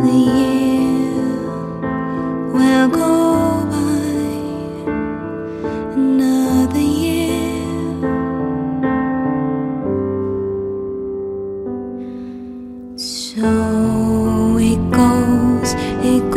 The year will go by, another year. So it goes, it